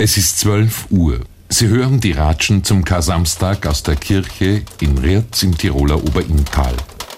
Es ist 12 Uhr. Sie hören die Ratschen zum Kar-Samstag aus der Kirche in Rirz im Tiroler Oberinntal.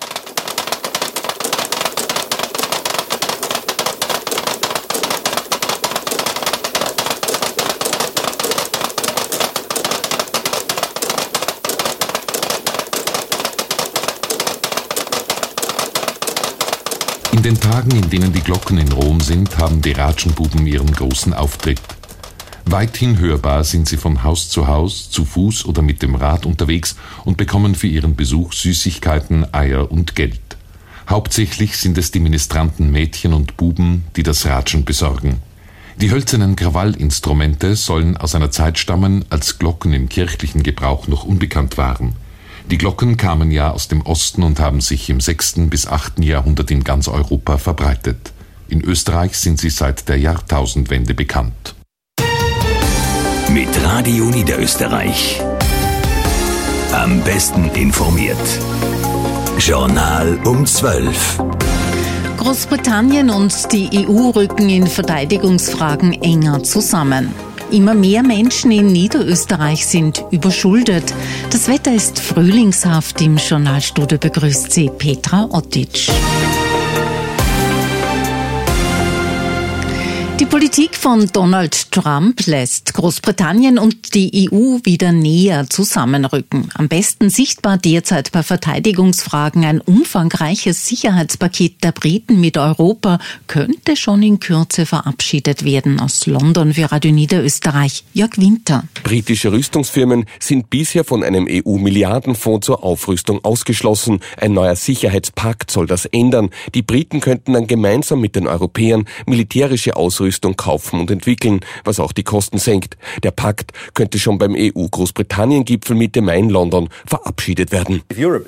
In den Tagen, in denen die Glocken in Rom sind, haben die Ratschenbuben ihren großen Auftritt. Weithin hörbar sind sie von Haus, zu Fuß oder mit dem Rad unterwegs und bekommen für ihren Besuch Süßigkeiten, Eier und Geld. Hauptsächlich sind es die ministranten Mädchen und Buben, die das Ratschen besorgen. Die hölzernen Krawallinstrumente sollen aus einer Zeit stammen, als Glocken im kirchlichen Gebrauch noch unbekannt waren. Die Glocken kamen ja aus dem Osten und haben sich im 6. bis 8. Jahrhundert in ganz Europa verbreitet. In Österreich sind sie seit der Jahrtausendwende bekannt. Mit Radio Niederösterreich. Am besten informiert. Journal um 12. Großbritannien und die EU rücken in Verteidigungsfragen enger zusammen. Immer mehr Menschen in Niederösterreich sind überschuldet. Das Wetter ist frühlingshaft. Im Journalstudio begrüßt sie Petra Ottic. Die Politik von Donald Trump lässt Großbritannien und die EU wieder näher zusammenrücken. Am besten sichtbar derzeit bei Verteidigungsfragen. Ein umfangreiches Sicherheitspaket der Briten mit Europa könnte schon in Kürze verabschiedet werden. Aus London für Radio Niederösterreich, Jörg Winter. Britische Rüstungsfirmen sind bisher von einem EU-Milliardenfonds zur Aufrüstung ausgeschlossen. Ein neuer Sicherheitspakt soll das ändern. Die Briten könnten dann gemeinsam mit den Europäern militärische Ausrüstung kaufen und entwickeln, was auch die Kosten senkt. Der Pakt könnte schon beim EU-Großbritannien-Gipfel Mitte Mai in London verabschiedet werden.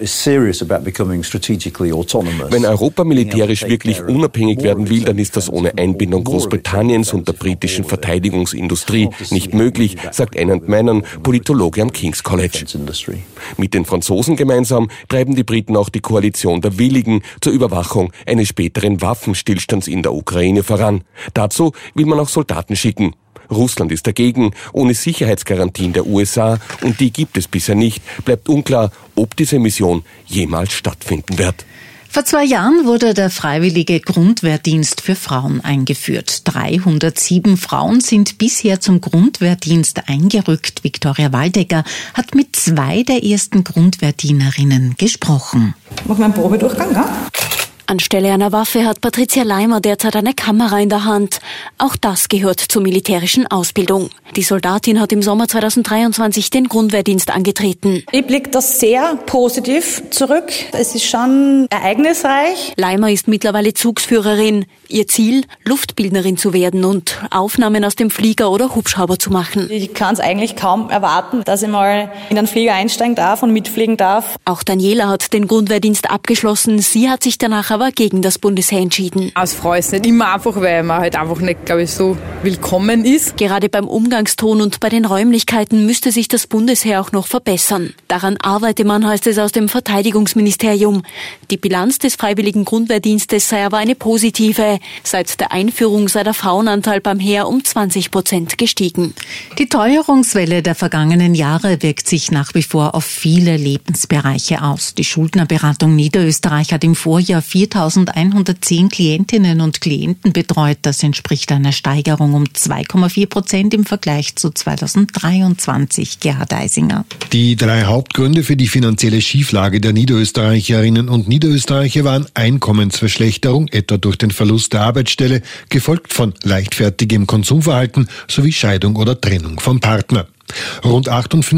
Wenn Europa militärisch wirklich unabhängig werden will, dann ist das ohne Einbindung Großbritanniens und der britischen Verteidigungsindustrie nicht möglich, sagt Anand Menon, Politologe am King's College. Mit den Franzosen gemeinsam treiben die Briten auch die Koalition der Willigen zur Überwachung eines späteren Waffenstillstands in der Ukraine voran. Dazu will man auch Soldaten schicken. Russland ist dagegen, ohne Sicherheitsgarantien der USA, und die gibt es bisher nicht, bleibt unklar, ob diese Mission jemals stattfinden wird. Vor 2 Jahren wurde der freiwillige Grundwehrdienst für Frauen eingeführt. 307 Frauen sind bisher zum Grundwehrdienst eingerückt. Viktoria Waldecker hat mit 2 der ersten Grundwehrdienerinnen gesprochen. Machen wir einen Probedurchgang, ja? Anstelle einer Waffe hat Patricia Leimer derzeit eine Kamera in der Hand. Auch das gehört zur militärischen Ausbildung. Die Soldatin hat im Sommer 2023 den Grundwehrdienst angetreten. Ich blicke das sehr positiv zurück. Es ist schon ereignisreich. Leimer ist mittlerweile Zugsführerin. Ihr Ziel, Luftbildnerin zu werden und Aufnahmen aus dem Flieger oder Hubschrauber zu machen. Ich kann es eigentlich kaum erwarten, dass ich mal in einen Flieger einsteigen darf und mitfliegen darf. Auch Daniela hat den Grundwehrdienst abgeschlossen. Sie hat sich danach aber gegen das Bundesheer entschieden. Es freut nicht immer einfach, weil man halt einfach nicht, glaube ich, so willkommen ist. Gerade beim Umgangston und bei den Räumlichkeiten müsste sich das Bundesheer auch noch verbessern. Daran arbeite man, heißt es aus dem Verteidigungsministerium. Die Bilanz des freiwilligen Grundwehrdienstes sei aber eine positive. Seit der Einführung sei der Frauenanteil beim Heer um 20% gestiegen. Die Teuerungswelle der vergangenen Jahre wirkt sich nach wie vor auf viele Lebensbereiche aus. Die Schuldnerberatung Niederösterreich hat im Vorjahr 4.110 Klientinnen und Klienten betreut. Das entspricht einer Steigerung um 2,4% im Vergleich zu 2023. Gerhard Eisinger. Die 3 Hauptgründe für die finanzielle Schieflage der Niederösterreicherinnen und Niederösterreicher waren Einkommensverschlechterung, etwa durch den Verlust der Arbeitsstelle, gefolgt von leichtfertigem Konsumverhalten sowie Scheidung oder Trennung vom Partner. Rund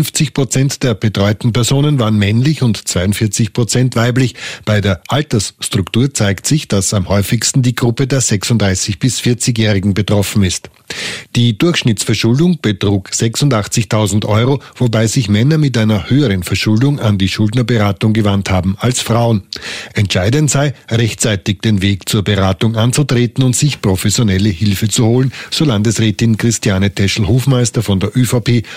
58% der betreuten Personen waren männlich und 42% weiblich. Bei der Altersstruktur zeigt sich, dass am häufigsten die Gruppe der 36- bis 40-Jährigen betroffen ist. Die Durchschnittsverschuldung betrug 86.000 €, wobei sich Männer mit einer höheren Verschuldung an die Schuldnerberatung gewandt haben als Frauen. Entscheidend sei, rechtzeitig den Weg zur Beratung anzutreten und sich professionelle Hilfe zu holen, so Landesrätin Christiane Teschel-Hofmeister von der ÖVP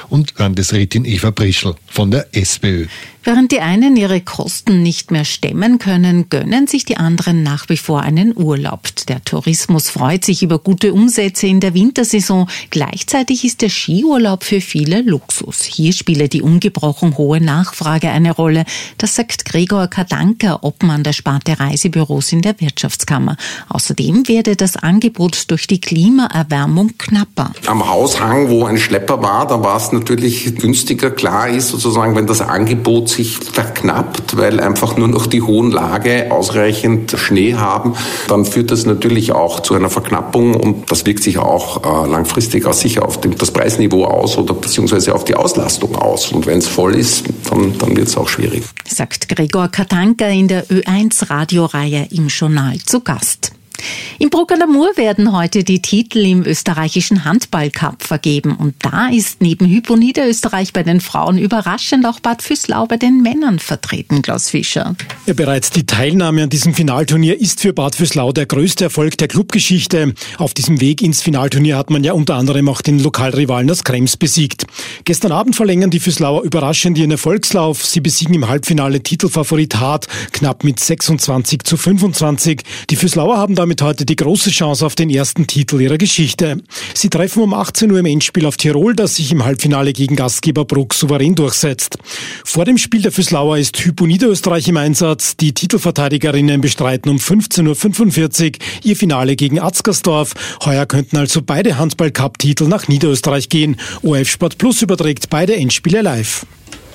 und Landesrätin Eva Prischl von der SPÖ. Während die einen ihre Kosten nicht mehr stemmen können, gönnen sich die anderen nach wie vor einen Urlaub. Der Tourismus freut sich über gute Umsätze in der Wintersaison. Gleichzeitig ist der Skiurlaub für viele Luxus. Hier spiele die ungebrochen hohe Nachfrage eine Rolle. Das sagt Gregor Kadanka, Obmann der Sparte Reisebüros in der Wirtschaftskammer. Außerdem werde das Angebot durch die Klimaerwärmung knapper. Am Haushang, wo ein Schlepper war, da war es natürlich günstiger. Klar ist sozusagen, wenn das Angebot sich verknappt, weil einfach nur noch die hohen Lage ausreichend Schnee haben, dann führt das natürlich auch zu einer Verknappung und das wirkt sich auch langfristig auch sicher auf das Preisniveau aus oder beziehungsweise auf die Auslastung aus. Und wenn es voll ist, dann wird es auch schwierig. Sagt Gregor Katanka in der Ö1 Radioreihe im Journal zu Gast. Im Bruck an der Mur werden heute die Titel im österreichischen Handballcup vergeben. Und da ist neben Hypo Niederösterreich bei den Frauen überraschend auch Bad Vöslau bei den Männern vertreten, Klaus Fischer. Ja, bereits die Teilnahme an diesem Finalturnier ist für Bad Vöslau der größte Erfolg der Clubgeschichte. Auf diesem Weg ins Finalturnier hat man ja unter anderem auch den Lokalrivalen aus Krems besiegt. Gestern Abend verlängern die Vöslauer überraschend ihren Erfolgslauf. Sie besiegen im Halbfinale Titelfavorit Hart knapp mit 26:25. Die Vöslauer haben damit heute die große Chance auf den ersten Titel ihrer Geschichte. Sie treffen um 18 Uhr im Endspiel auf Tirol, das sich im Halbfinale gegen Gastgeber Bruck souverän durchsetzt. Vor dem Spiel der Vöslauer ist Hypo Niederösterreich im Einsatz. Die Titelverteidigerinnen bestreiten um 15:45 Uhr ihr Finale gegen Atzgersdorf. Heuer könnten also beide Handball-Cup-Titel nach Niederösterreich gehen. ORF Sport Plus überträgt beide Endspiele live.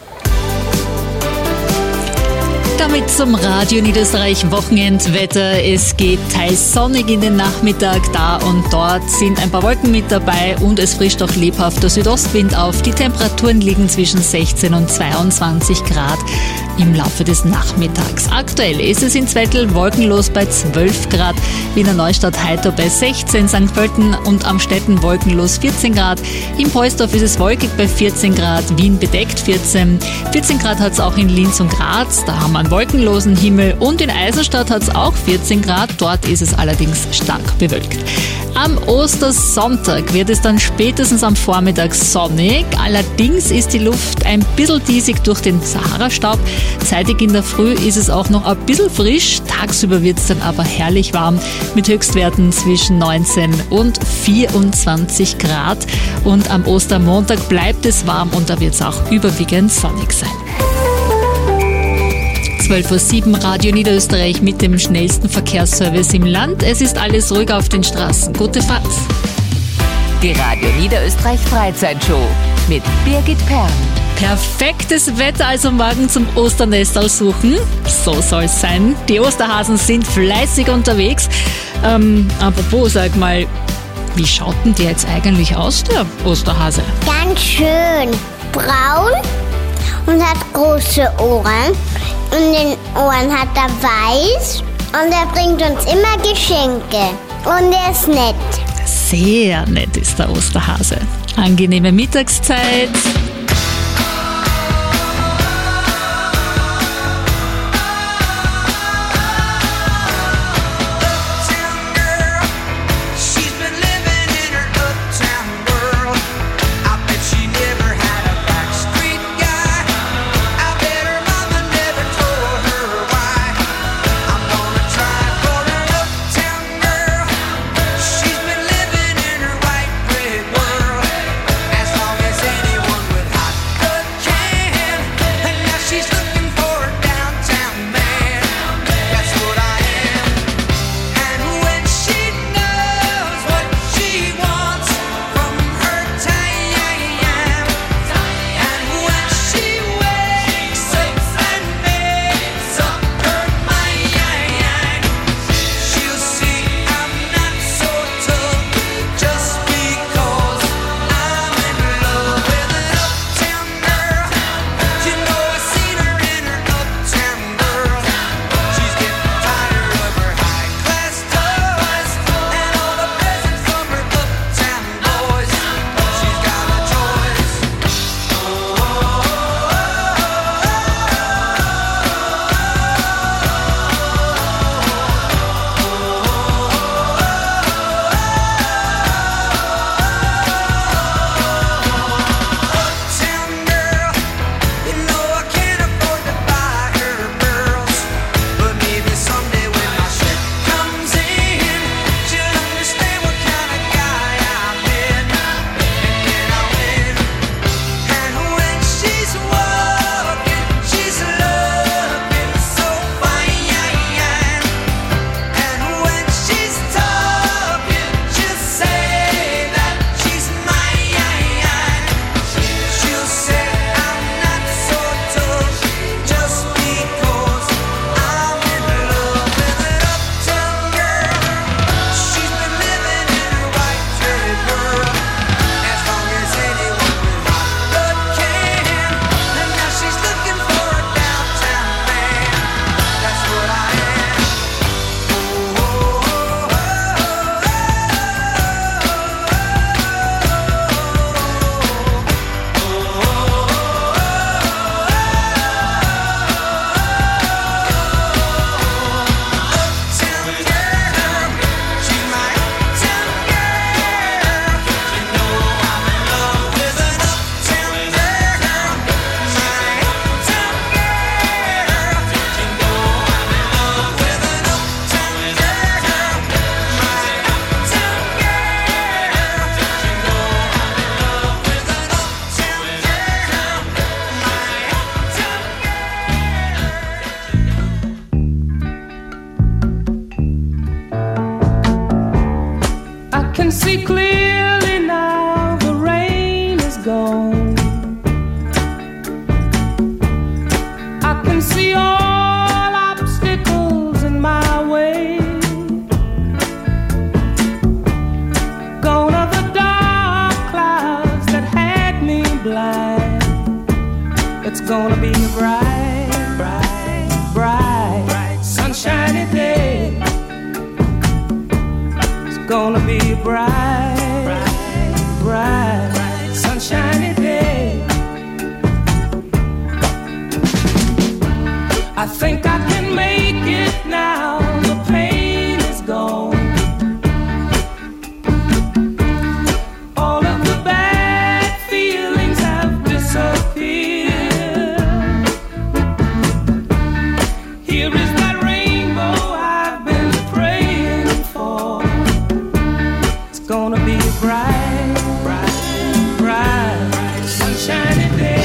Damit zum Radio Niederösterreich Wochenendwetter. Es geht teils sonnig in den Nachmittag, da und dort sind ein paar Wolken mit dabei und es frischt auch lebhafter Südostwind auf. Die Temperaturen liegen zwischen 16 und 22 Grad im Laufe des Nachmittags. Aktuell ist es in Zwettl wolkenlos bei 12 Grad, Wiener Neustadt heiter bei 16, St. Pölten und Amstetten wolkenlos 14 Grad, im Poisdorf ist es wolkig bei 14 Grad, Wien bedeckt 14. 14 Grad hat es auch in Linz und Graz, da haben wir einen wolkenlosen Himmel und in Eisenstadt hat es auch 14 Grad, dort ist es allerdings stark bewölkt. Am Ostersonntag wird es dann spätestens am Vormittag sonnig, allerdings ist die Luft ein bisschen diesig durch den Sahara-Staub. Zeitig in der Früh ist es auch noch ein bisschen frisch, tagsüber wird es dann aber herrlich warm mit Höchstwerten zwischen 19 und 24 Grad und am Ostermontag bleibt es warm und da wird es auch überwiegend sonnig sein. 12:07 Uhr Radio Niederösterreich mit dem schnellsten Verkehrsservice im Land. Es ist alles ruhig auf den Straßen. Gute Fahrt. Die Radio Niederösterreich Freizeitshow mit Birgit Perl. Perfektes Wetter also morgen zum Osternestal suchen. So soll es sein. Die Osterhasen sind fleißig unterwegs. Apropos, sag mal, wie schaut denn der jetzt eigentlich aus, der Osterhase? Ganz schön braun und hat große Ohren. Und in den Ohren hat er weiß und er bringt uns immer Geschenke. Und er ist nett. Sehr nett ist der Osterhase. Angenehme Mittagszeit. can see clearly now, the rain is gone. I can see all obstacles in my way. Gone are the dark clouds that had me blind. It's gonna be a bright, bright, bright, bright, sunshiny day. It's gonna be a bright, bright, bright, bright, sunshiny day. I think I can make it now, the pain is gone. All of the bad feelings have disappeared. Here is that rainbow I've been praying for. It's gonna be a bright, bright, bright, bright, sunshiny day.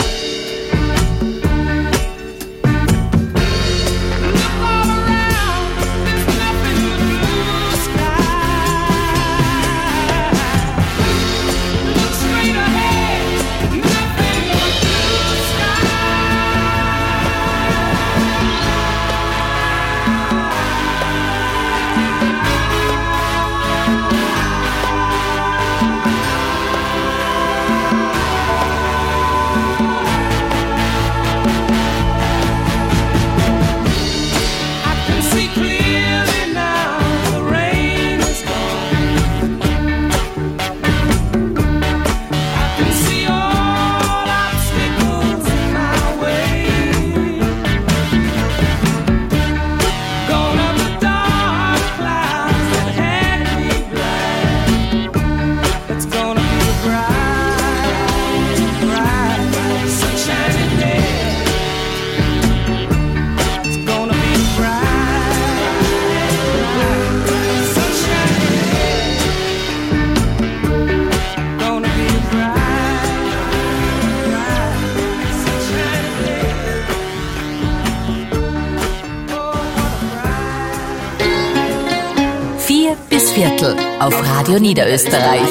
Viertel auf Radio Niederösterreich.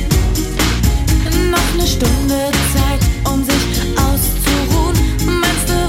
Stunde Zeit, um sich auszuruhen. Meinst du,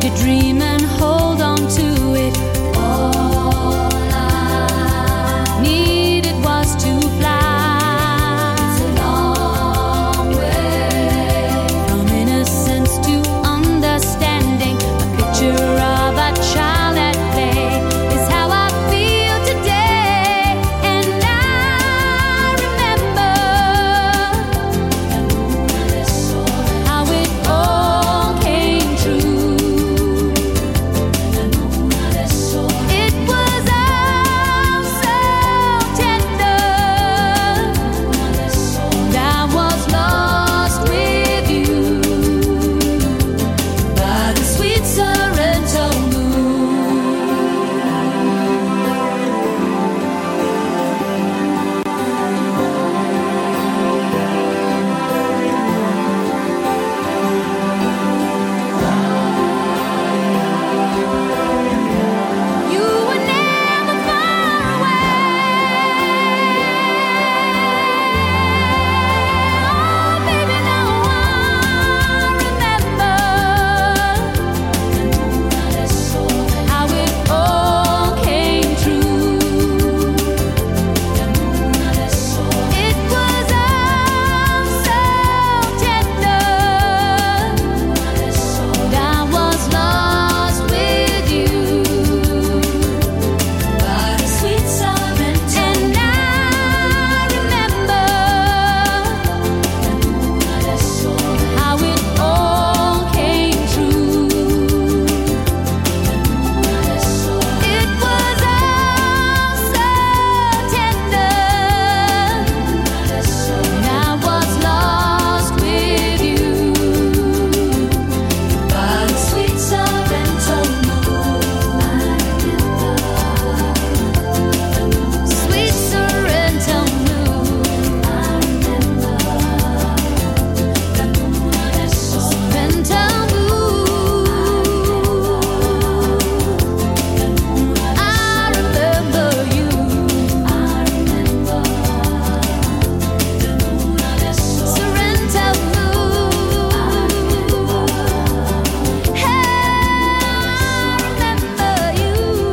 your dream and hold on to it. All I needed was to fly. It's a long way from innocence to understanding. A picture of a child at play is how I feel today. And I remember how it all came true. It was all so tender, and I was lost with you by the sweet Sorrento moon. You were never far away. Oh, baby, now I remember how it all came true. It was all so tender, and I was lost with you by the sweet Sorrento. And I remember how it all came true. It was all so tender, and I was lost with you by the sweet Sorrento moon. Sweet Sorrento moon. Sorrento moon. I remember you. Sorrento moon. Hey, I remember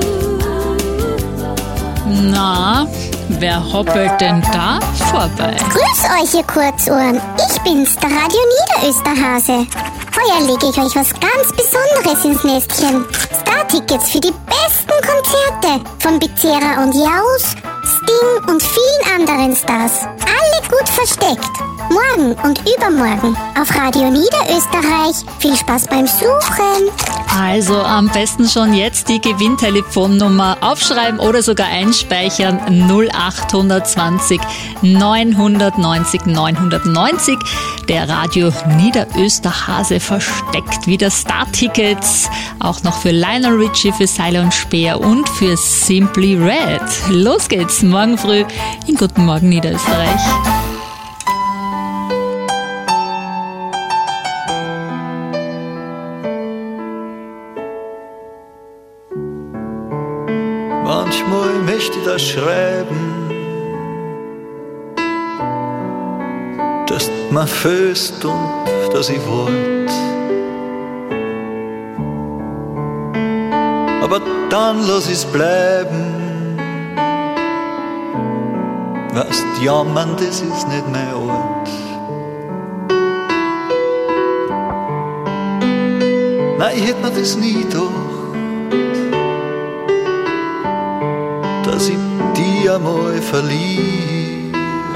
you. Na, wer hoppelt denn da vorbei? Grüß euch, ihr Kurzohren. Ich bin's, der Radio Niederösterhase. Heuer lege ich euch was ganz Besonderes ins Nestchen. Star-Tickets für die besten Konzerte von Becerra und Jaus, Sting und vielen anderen Stars. Alle gut versteckt. Morgen und übermorgen auf Radio Niederösterreich. Viel Spaß beim Suchen. Also am besten schon jetzt die Gewinntelefonnummer aufschreiben oder sogar einspeichern. 0820 990 990. Der Radio Niederösterhase versteckt wieder Star-Tickets. Auch noch für Lionel Richie, für Seile und Speer und für Simply Red. Los geht's morgen früh in Guten Morgen Niederösterreich. Manchmal möchte ich das schreiben, dass man föst und dass ich wollt. Aber dann lass ich's bleiben. Weißt, jammern, das ist nicht mein Ort. Nein, ich hätt mir das nie gedacht, dass ich die einmal verlieh.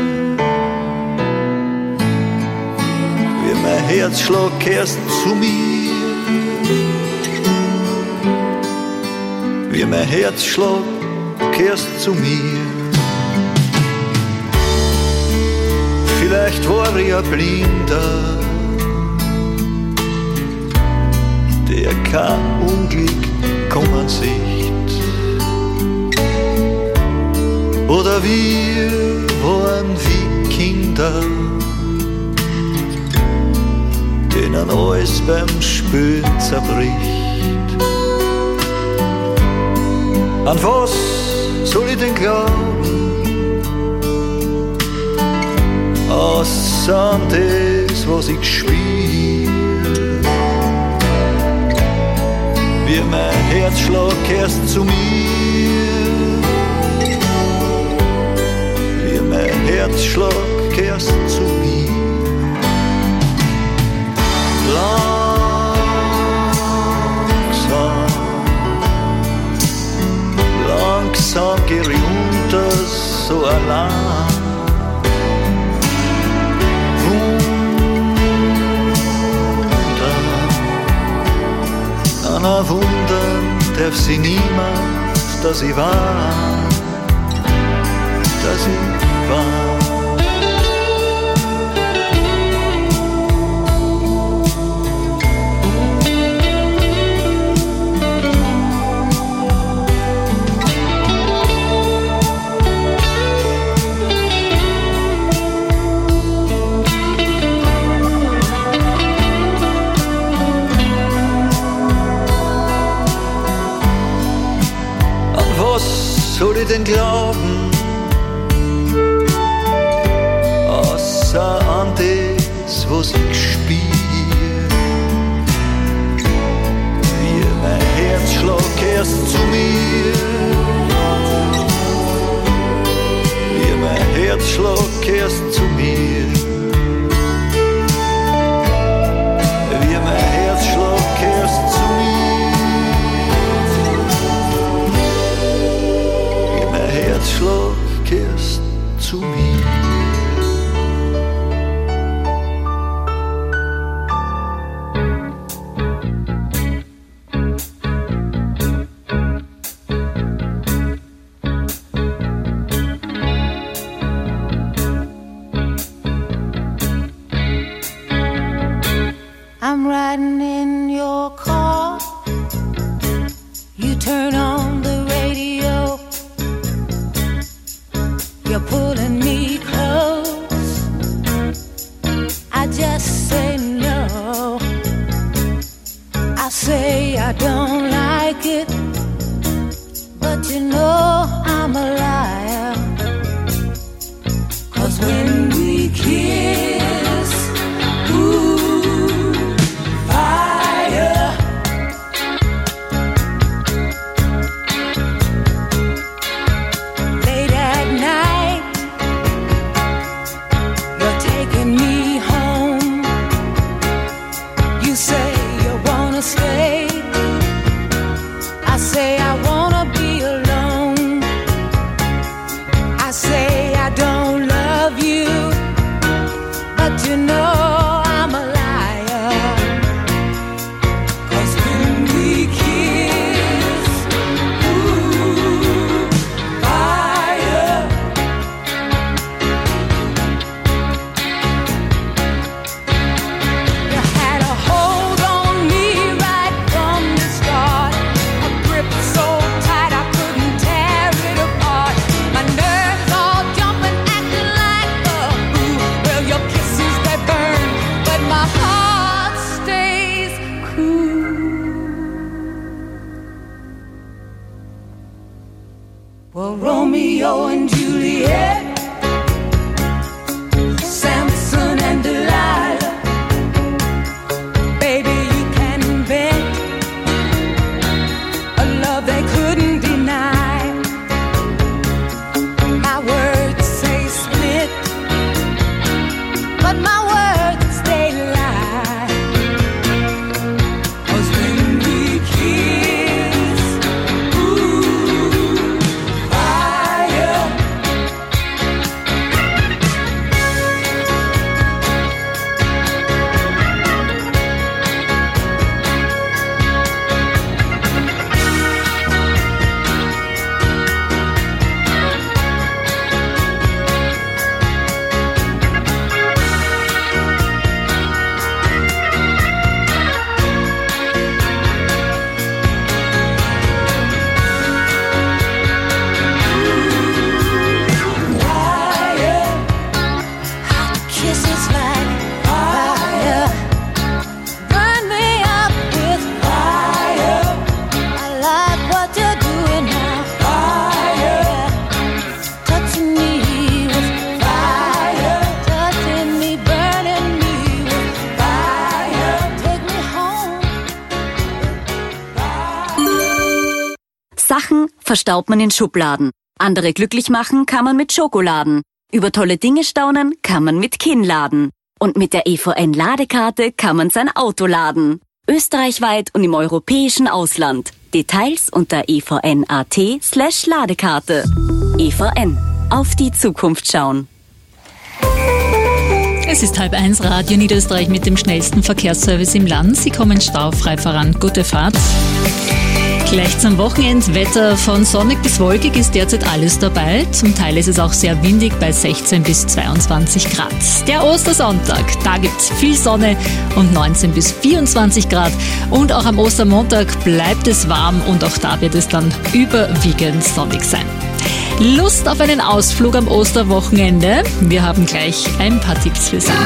Wie mein Herzschlag kehrst zu mir, wie mein Herzschlag kehrst zu mir. Vielleicht war ich ein Blinder, der kein Unglück kommen sieht. Oder wir waren wie Kinder, denen alles beim Spülen zerbricht. An was soll ich denn glauben, außer an das, was ich spiel? wie mein Herzschlag kehrst zu mir, wie mein Herzschlag kehrst zu mir. Langsam geh ich unter, so allein. An ein Wunder darf sie niemand, dass ich war, dass ich war. Soll ich denn glauben, außer an das, was ich spür? Wie mein Herzschlag erst zu mir, wie mein Herzschlag erst zu mir, wie mein Herzschlag erst zu mir. Herzschlag kehrst zu mir. I'm riding in your car. You turn on the radio. You're pulling me close. I just say no. I say I don't like it, but you know I'm a liar. 'Cause when we kiss, ooh, fire. Late at night, taking me home. You say you wanna stay. I say I wanna be alone. I say I don't love you, but you know I'm a liar. 'Cause when we kiss, ooh, fire. Well, Romeo and Juliet, Samson and Delilah, baby, you can invent a love they couldn't deny. My words say split, but my words they lie. 'Cause when we kiss, ooh, fire. machen, verstaubt man in Schubladen. Andere glücklich machen kann man mit Schokoladen. Über tolle Dinge staunen kann man mit Kinnladen. Und mit der EVN-Ladekarte kann man sein Auto laden. Österreichweit und im europäischen Ausland. Details unter evn.at/Ladekarte. EVN. Auf die Zukunft schauen. Es ist 12:30, Radio Niederösterreich mit dem schnellsten Verkehrsservice im Land. Sie kommen staufrei voran. Gute Fahrt. Gleich zum Wochenendwetter. Von sonnig bis wolkig ist derzeit alles dabei. Zum Teil ist es auch sehr windig bei 16 bis 22 Grad. Der Ostersonntag, da gibt's viel Sonne und 19 bis 24 Grad. Und auch am Ostermontag bleibt es warm und auch da wird es dann überwiegend sonnig sein. Lust auf einen Ausflug am Osterwochenende? Wir haben gleich ein paar Tipps für Sie.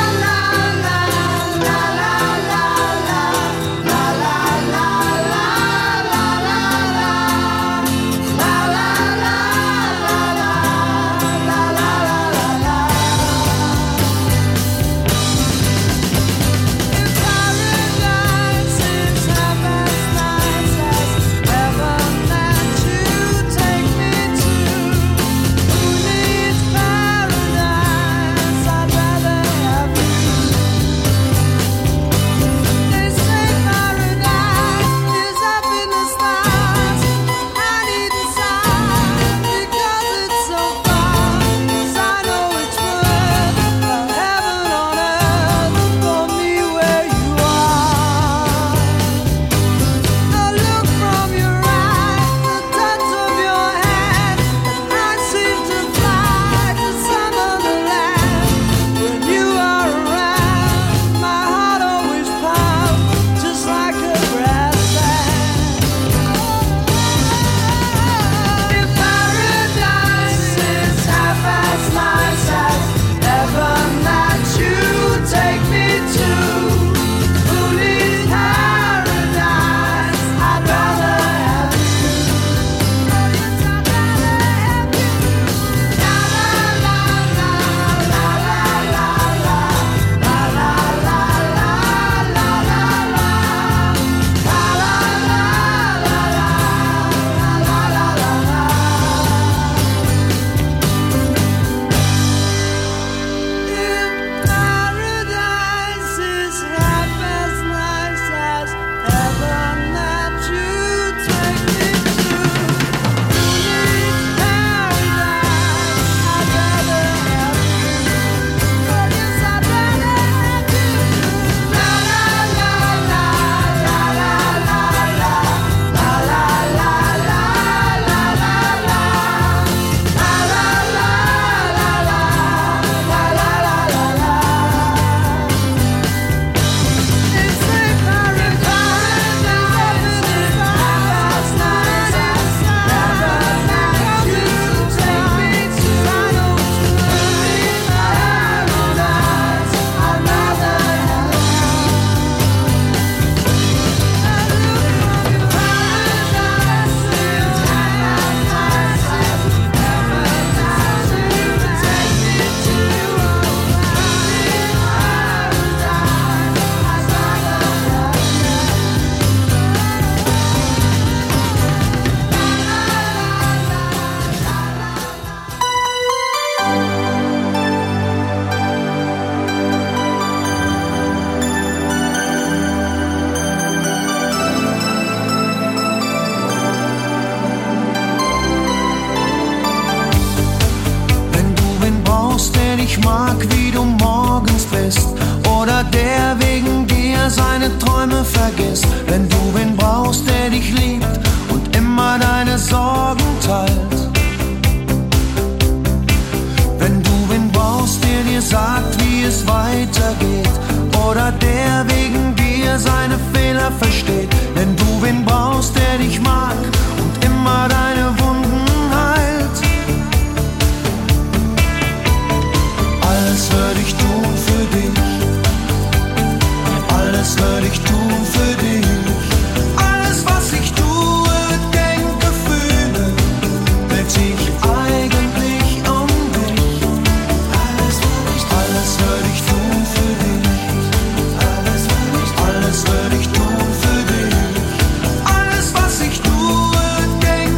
dich mag, wie du morgens bist, oder der wegen dir seine Träume vergisst. Wenn du wen brauchst, der dich liebt und immer deine Sorgen teilt. Wenn du wen brauchst, der dir sagt, wie es weitergeht, oder der wegen dir seine Fehler versteht. Wenn du wen brauchst, der dich mag und immer deine Wunden heilt. Alles würde ich tun für dich. Alles würde ich tun für dich. Alles, was ich tue, denke, fühle, dreht sich eigentlich um dich. Alles würde ich tun für dich. Alles würde ich tun für dich. Alles, was ich tue, denke,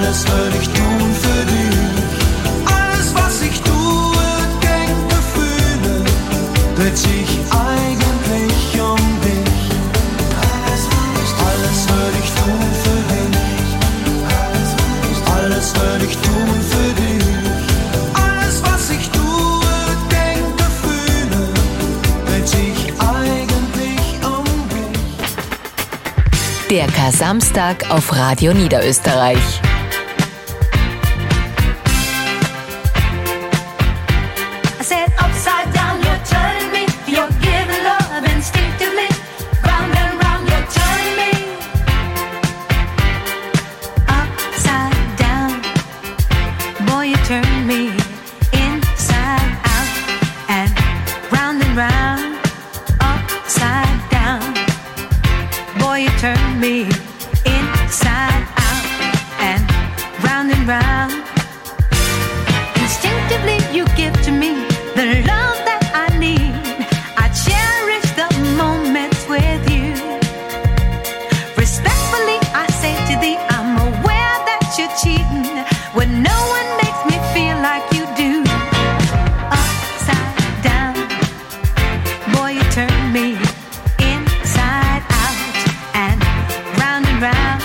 Alles würde ich tun für dich. Alles, was ich tue, denke, fühle, dreht sich eigentlich um dich. Alles würde ich tun für dich. Alles würde ich tun für dich. Alles, was ich tue, denke, fühle, dreht sich eigentlich um dich. Der Kar-Samstag auf Radio Niederösterreich. I said upside down, you're turning me. You're giving love instinctively. Round and round, you're turning me. Upside down, boy, you turn me inside out. And round, upside down, boy, you turn me inside out. And round, instinctively you give to me the love that I need. I cherish the moments with you. Respectfully I say to thee, I'm aware that you're cheating when no one makes me feel like you do. Upside down, boy, you turn me inside out. And round,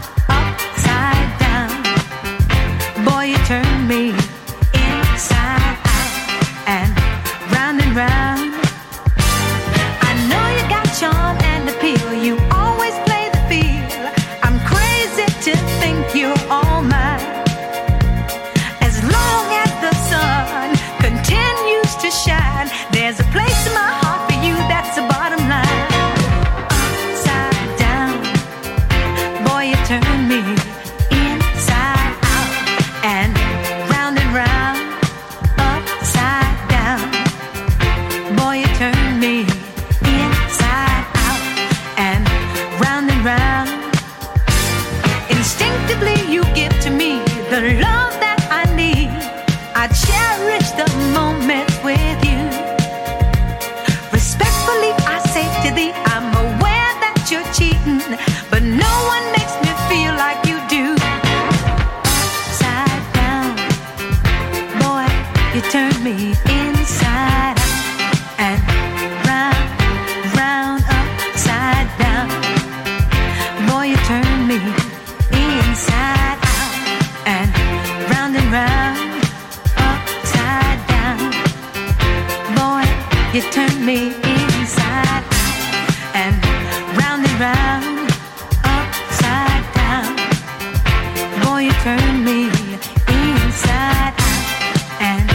upside down, boy, you turn me inside out. And round, I know you got charm and appeal. You always play the field. I'm crazy to think you're all mine. As long as the sun continues to shine, there's a place in my heart for you, that's the bottom line. Upside down, boy, you turn me inside out. And round, upside down, boy, you turn me inside out. And round, instinctively you give to me the love that I need. I cherish the moments with you. Respectfully I say to thee, I'm aware that you're cheating, but no one makes me feel like you do. Upside down, boy, you turn me inside out. And round, upside down, boy, you turn me inside out. And round, upside down, boy, you turn me inside out. And round, upside down, boy, you turn me inside out. And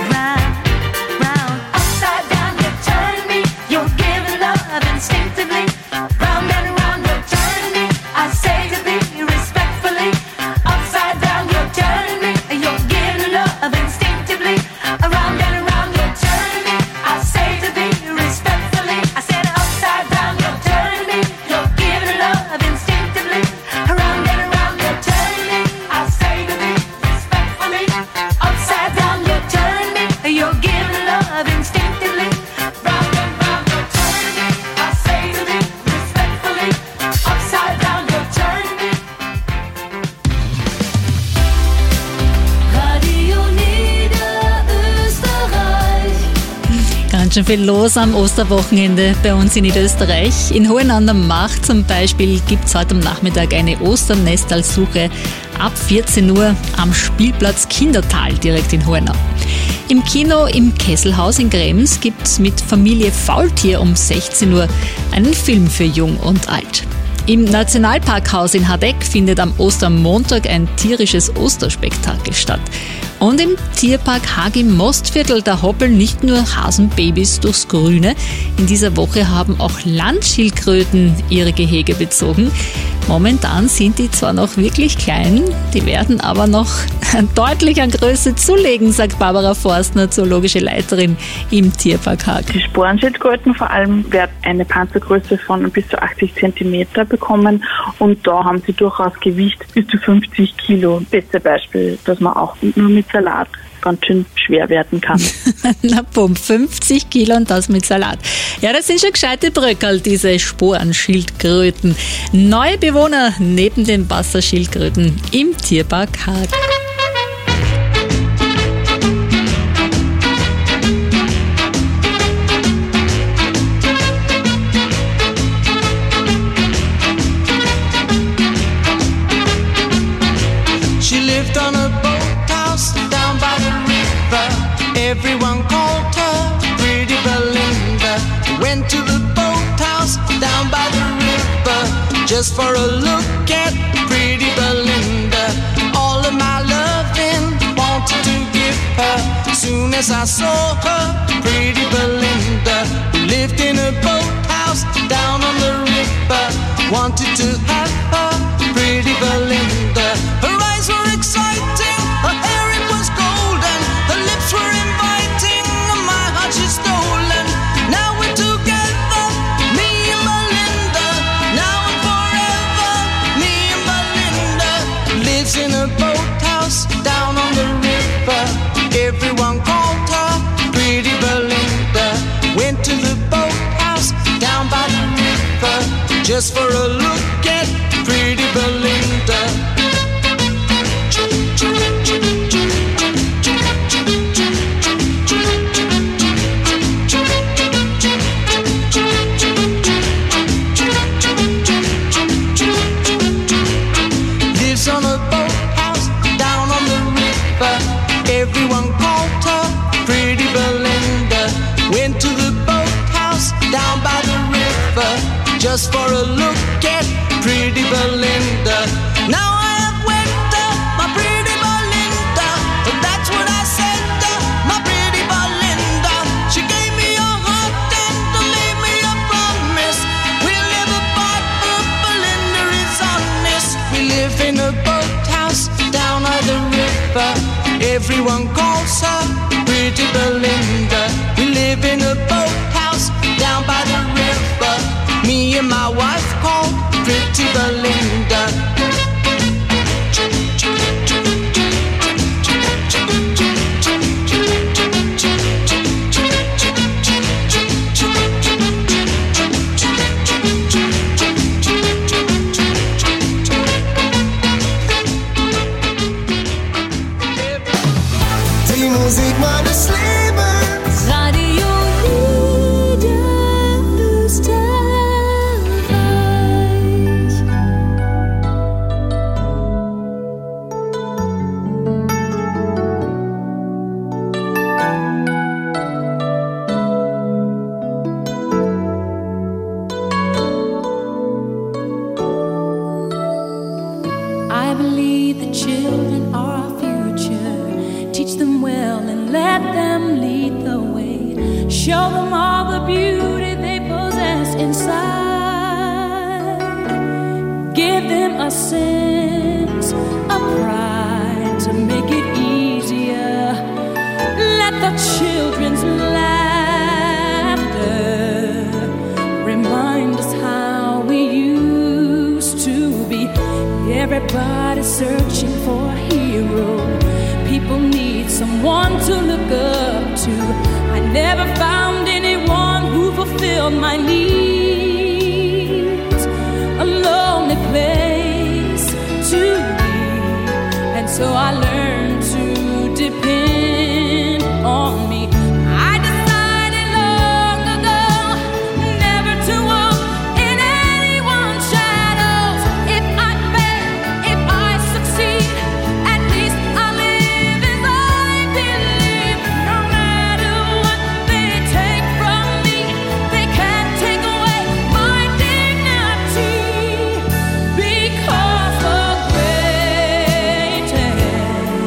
round, upside down, you turn me. You're giving love instinctively. Round and round, you're turning me. I say to thee respectfully. Upside down, you're turning me. You're giving love instinctively. Around and around, you're turning me. I say to thee respectfully. I said upside down, you're turning me. You're giving love instinctively. Around and around, you're turning me. I say to thee respectfully. Upside down, you're turning me. You're giving love instinctively. Round and round, you're turning me. I say to thee respectfully. Upside down, you're turning me. Radio Niederösterreich. Ganz schön viel los am Osterwochenende bei uns in Niederösterreich. In Hohen an der Macht zum Beispiel gibt es heute am Nachmittag eine Osternestalsuche ab 14 Uhr am Spielplatz Kindertal direkt in Hohenau. Im Kino im Kesselhaus in Krems gibt es mit Familie Faultier um 16 Uhr einen Film für Jung und Alt. Im Nationalparkhaus in Hardeck findet am Ostermontag ein tierisches Osterspektakel statt. Und im Tierpark Haag im Mostviertel, da hoppeln nicht nur Hasenbabys durchs Grüne. In dieser Woche haben auch Landschildkröten ihre Gehege bezogen. Momentan sind die zwar noch wirklich klein, die werden aber noch deutlich an Größe zulegen, sagt Barbara Forstner, zoologische Leiterin im Tierpark Haag. Die Sporenschildkröten vor allem werden eine Panzergröße von bis zu 80 cm bekommen und da haben sie durchaus Gewicht bis zu 50 Kilo. Beste Beispiel, dass man auch nur mit Salat ganz schön schwer werden kann. Na bumm, 50 Kilo und das mit Salat. Ja, das sind schon gescheite Bröckerl, diese Sporenschildkröten. Neue Bewohner neben den Wasserschildkröten im Tierpark Haag. Everyone called her Pretty Belinda. Went to the boathouse down by the river just for a look at Pretty Belinda. All of my loving wanted to give her. Soon as I saw her, Pretty Belinda, who lived in a boathouse down on the river, wanted to have her, Pretty Belinda. Her eyes were exciting, her hair it was golden, her lips were inviting, my heart she's stolen. Now we're together, me and Belinda. Now and forever, me and Belinda. Lives in a boathouse down on the river. Everyone called her Pretty Belinda. Went to the boathouse down by the river just for a look at Pretty Belinda. Lives on a boathouse down on the river. Everyone called her Pretty Belinda. Went to the boathouse down by the river just for a look at Pretty Belinda. Now I have wed her, my Pretty Belinda. That's what I said to my Pretty Belinda. She gave me a heart and made me a promise. We'll live apart, but Belinda is honest. We live in a boathouse down by the river. Everyone calls her Pretty Belinda. We live in a boathouse down by the river. Me and my wife called Pretty Belinda. Die Musik meines Lebens. Radio Niederösterreich. I believe the children are our future. Teach them well and let them lead the way. Show them all the beauty they possess inside. Give them a sense of pride to make it easier. Let the children's laughter remind us how we used to be. Everybody's searching for a hero. People need someone to look up to. I never found anyone who fulfilled my needs. A lonely place to be. And so I learned to depend on me. I decided long ago never to walk in anyone's shadows. If I fail, if I succeed, at least I live as I believe. No matter what they take from me, they can't take away my dignity. Because the greatest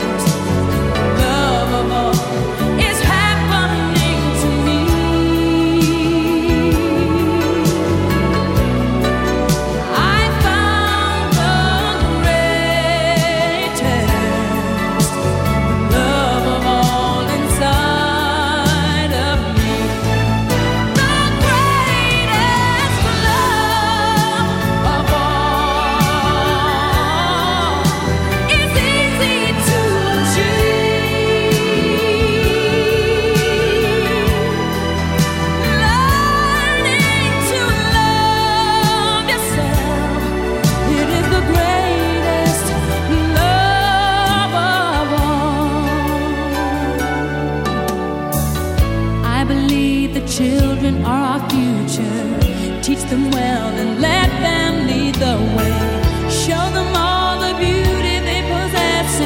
teach them well and let them lead the way. Show them all the beauty they possess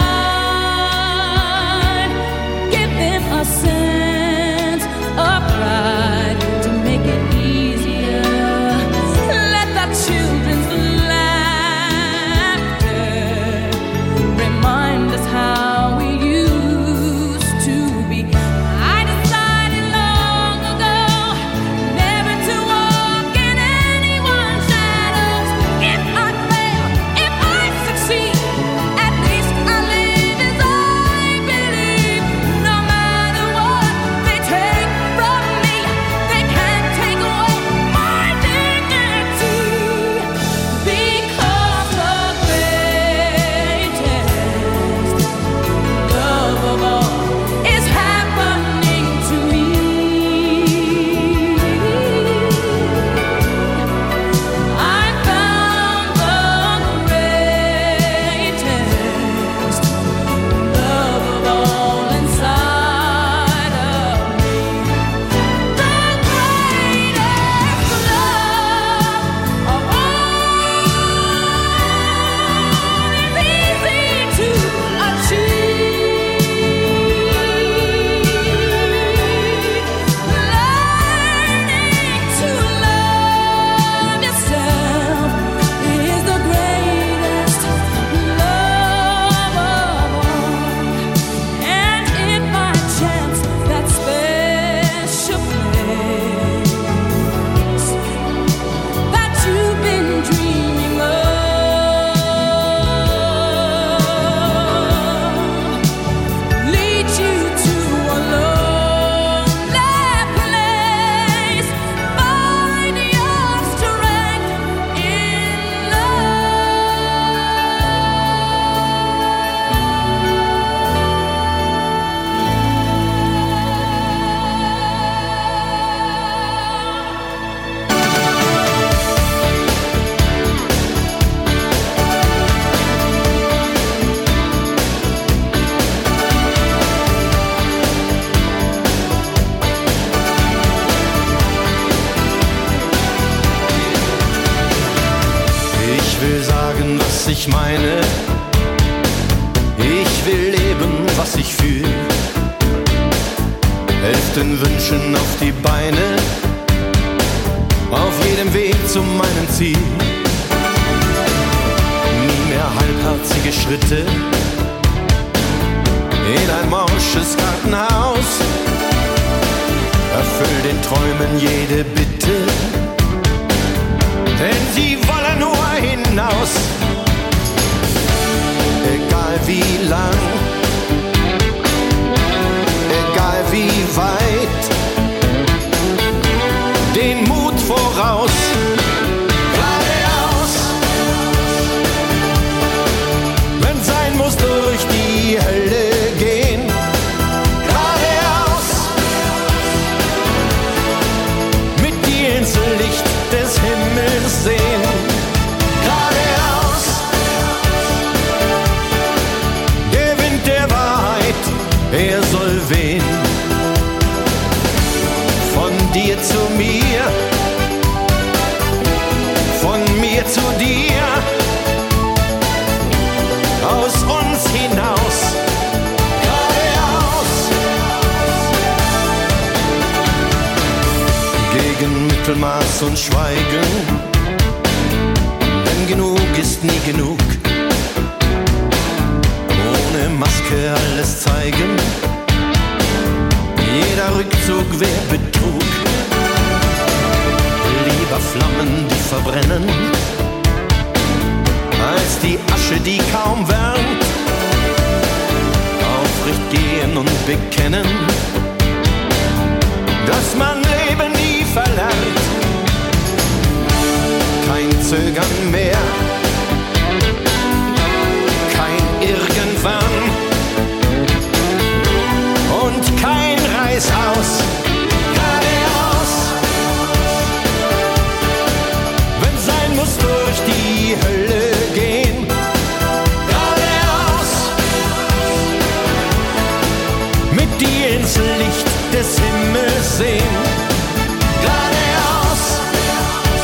inside. Give them a sense of pride to make it easier. Let the children's laughter remind us how we used to be. I decided long ago never to walk in anyone's shadows. If I fail, if I succeed, at least I live as I believe. No matter what they take from me, they can't take away my dignity. Because the greatest love of all is happening to me. I found the greatest love of all inside of me. The greatest love of all is easy to achieve. Learning to love yourself is the greatest love of all. And if by chance that special place that you've been dreaming of leads you to a lonely place, find your strength in Ich will sagen, was ich meine. Ich will leben, was ich fühl. Helft den Wünschen auf die Beine. Auf jedem Weg zu meinem Ziel. Nie mehr halbherzige Schritte in ein morsches Gartenhaus. Erfüll den Träumen jede Bitte, denn sie wollen nur hinaus. Egal wie lang, egal wie weit, den Mut voraus, geradeaus. Wenn sein muss, durch die Hölle gehen, geradeaus. Mit dir ins Licht des Himmels sehen, geradeaus. Der Wind der Wahrheit, er soll wehen. Von dir zu mir, von mir zu dir, aus uns hinaus, geradeaus. Gegen Mittelmaß und Schweigen, denn genug ist nie genug. Ohne Maske alles zeigen, jeder Rückzug wär Betrug. Lieber Flammen, die verbrennen, als die Asche, die kaum wärmt. Aufrecht gehen und bekennen, dass man Leben nie verlernt. Kein Zögern mehr, kein Irgendwann und kein Reißaus, geradeaus. Wenn sein muss, durch die Hölle gehen, geradeaus. Mit dir ins Licht des Himmels sehen, geradeaus.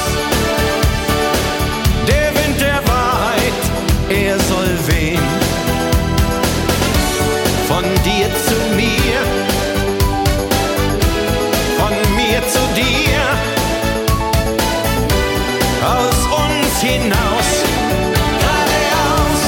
von dir zu mir, von mir zu dir, aus uns hinaus, geradeaus.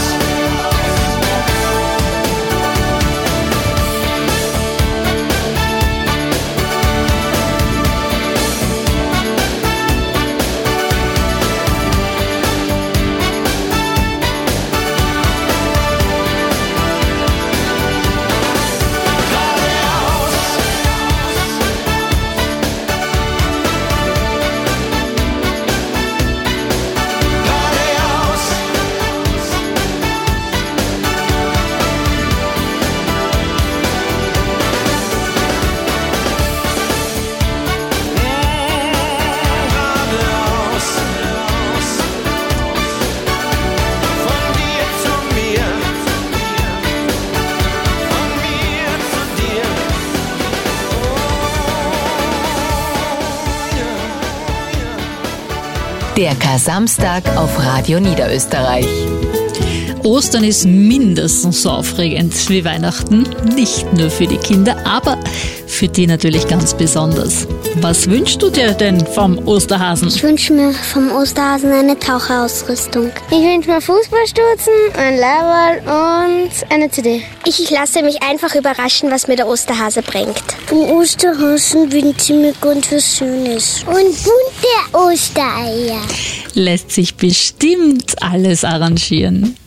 Der Kar-Samstag auf Radio Niederösterreich. Ostern ist mindestens so aufregend wie Weihnachten. Nicht nur für die Kinder, aber für die natürlich ganz besonders. Was wünschst du dir denn vom Osterhasen? Ich wünsche mir vom Osterhasen eine Taucherausrüstung. Ich wünsche mir Fußballstutzen, ein Leihwahl und eine CD. Ich lasse mich einfach überraschen, was mir der Osterhase bringt. Vom Osterhasen wünsche ich mir ganz was Schönes. Und bunte Ostereier. Lässt sich bestimmt alles arrangieren.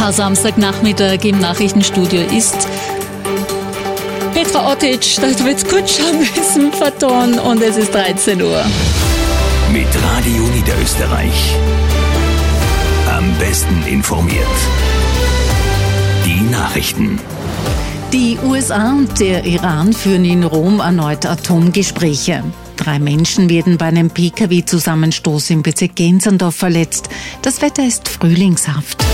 Samstagnachmittag im Nachrichtenstudio ist Petra Ottic, das wird's gut schon wissen, verton, und es ist 13 Uhr. Mit Radio Niederösterreich. Am besten informiert. Die Nachrichten. Die USA und der Iran führen in Rom erneut Atomgespräche. 3 Menschen werden bei einem Pkw-Zusammenstoß im Bezirk Gensendorf verletzt. Das Wetter ist frühlingshaft.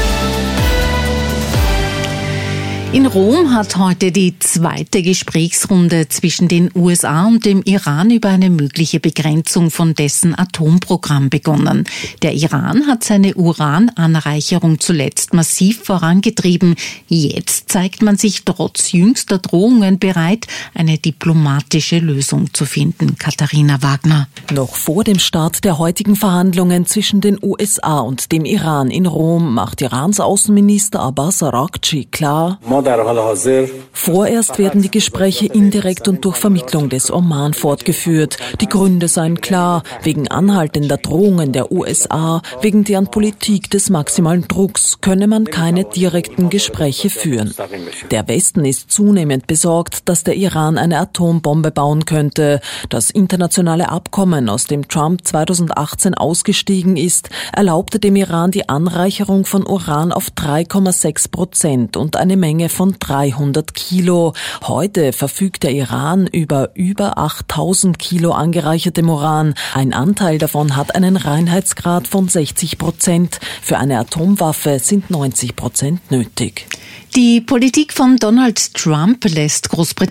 In Rom hat heute die zweite Gesprächsrunde zwischen den USA und dem Iran über eine mögliche Begrenzung von dessen Atomprogramm begonnen. Der Iran hat seine Urananreicherung zuletzt massiv vorangetrieben. Jetzt zeigt man sich trotz jüngster Drohungen bereit, eine diplomatische Lösung zu finden. Katharina Wagner. Noch vor dem Start der heutigen Verhandlungen zwischen den USA und dem Iran in Rom macht Irans Außenminister Abbas Araghchi klar: Vorerst werden die Gespräche indirekt und durch Vermittlung des Oman fortgeführt. Die Gründe seien klar: wegen anhaltender Drohungen der USA, wegen deren Politik des maximalen Drucks könne man keine direkten Gespräche führen. Der Westen ist zunehmend besorgt, dass der Iran eine Atombombe bauen könnte. Das internationale Abkommen, aus dem Trump 2018 ausgestiegen ist, erlaubte dem Iran die Anreicherung von Uran auf 3,6% und eine Menge von 300 Kilo. Heute verfügt der Iran über 8000 Kilo angereichertem Uran. Ein Anteil davon hat einen Reinheitsgrad von 60%. Für eine Atomwaffe sind 90% nötig. Die Politik von Donald Trump lässt Großbritannien